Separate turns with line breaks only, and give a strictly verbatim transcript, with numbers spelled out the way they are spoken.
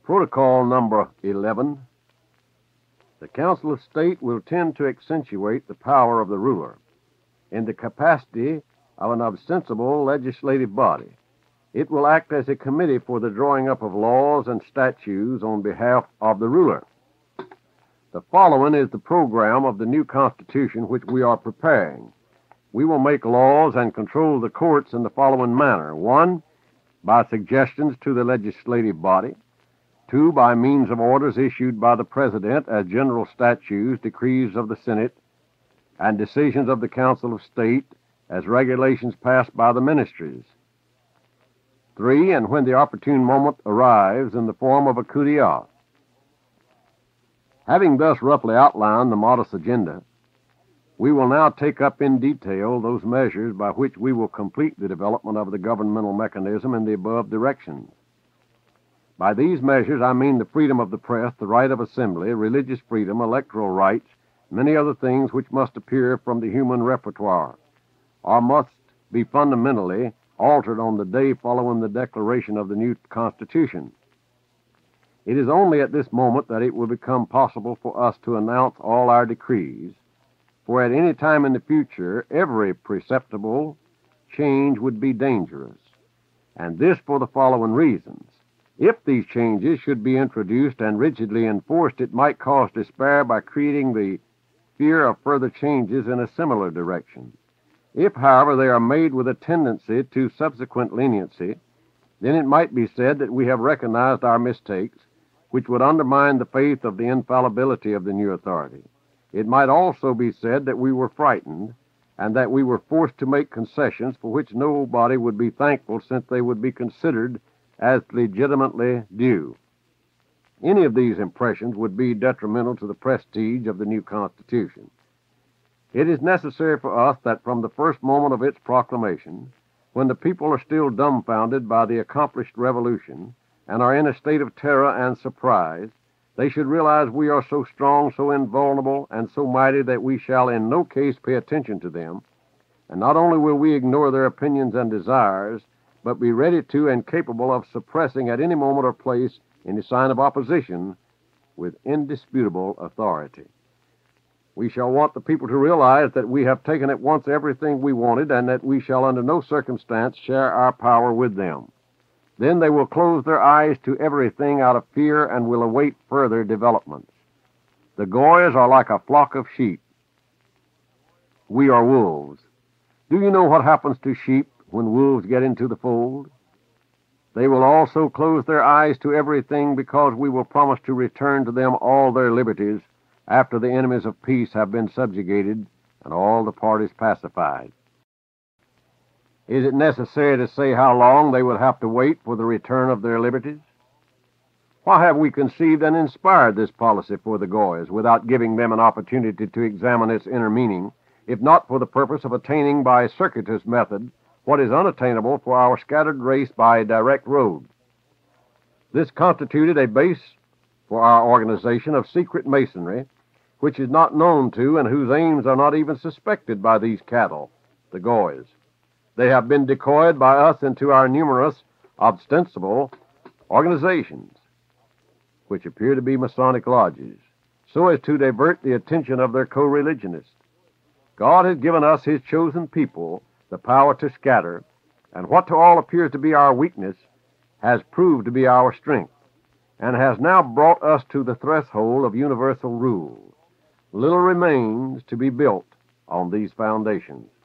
Protocol number eleven. The Council of State will tend to accentuate the power of the ruler in the capacity of an ostensible legislative body. It will act as a committee for the drawing up of laws and statutes on behalf of the ruler. The following is the program of the new Constitution which we are preparing. We will make laws and control the courts in the following manner. One, by suggestions to the legislative body. Two, by means of orders issued by the President as general statutes, decrees of the Senate, and decisions of the Council of State as regulations passed by the ministries. Three, and when the opportune moment arrives, in the form of a coup d'etat. Having thus roughly outlined the modest agenda, we will now take up in detail those measures by which we will complete the development of the governmental mechanism in the above directions. By these measures, I mean the freedom of the press, the right of assembly, religious freedom, electoral rights, many other things which must appear from the human repertoire, or must be fundamentally altered on the day following the declaration of the new Constitution. It is only at this moment that it will become possible for us to announce all our decrees, for at any time in the future, every perceptible change would be dangerous, and this for the following reasons. If these changes should be introduced and rigidly enforced, it might cause despair by creating the fear of further changes in a similar direction. If, however, they are made with a tendency to subsequent leniency, then it might be said that we have recognized our mistakes, which would undermine the faith of the infallibility of the new authority. It might also be said that we were frightened, and that we were forced to make concessions for which nobody would be thankful, since they would be considered as legitimately due. Any of these impressions would be detrimental to the prestige of the new Constitution. It is necessary for us that from the first moment of its proclamation, when the people are still dumbfounded by the accomplished revolution and are in a state of terror and surprise, they should realize we are so strong, so invulnerable, and so mighty that we shall in no case pay attention to them, and not only will we ignore their opinions and desires, but be ready to and capable of suppressing at any moment or place any sign of opposition with indisputable authority. We shall want the people to realize that we have taken at once everything we wanted, and that we shall under no circumstance share our power with them. Then they will close their eyes to everything out of fear and will await further developments. The Goyas are like a flock of sheep. We are wolves. Do you know what happens to sheep when wolves get into the fold? They will also close their eyes to everything, because we will promise to return to them all their liberties after the enemies of peace have been subjugated and all the parties pacified. Is it necessary to say how long they would have to wait for the return of their liberties? Why have we conceived and inspired this policy for the Goyas without giving them an opportunity to examine its inner meaning, if not for the purpose of attaining by a circuitous method what is unattainable for our scattered race by a direct road? This constituted a base for our organization of secret masonry, which is not known to and whose aims are not even suspected by these cattle, the Goyas. They have been decoyed by us into our numerous, ostensible organizations, which appear to be Masonic lodges, so as to divert the attention of their co-religionists. God has given us, his chosen people, the power to scatter, and what to all appears to be our weakness has proved to be our strength, and has now brought us to the threshold of universal rule. Little remains to be built on these foundations.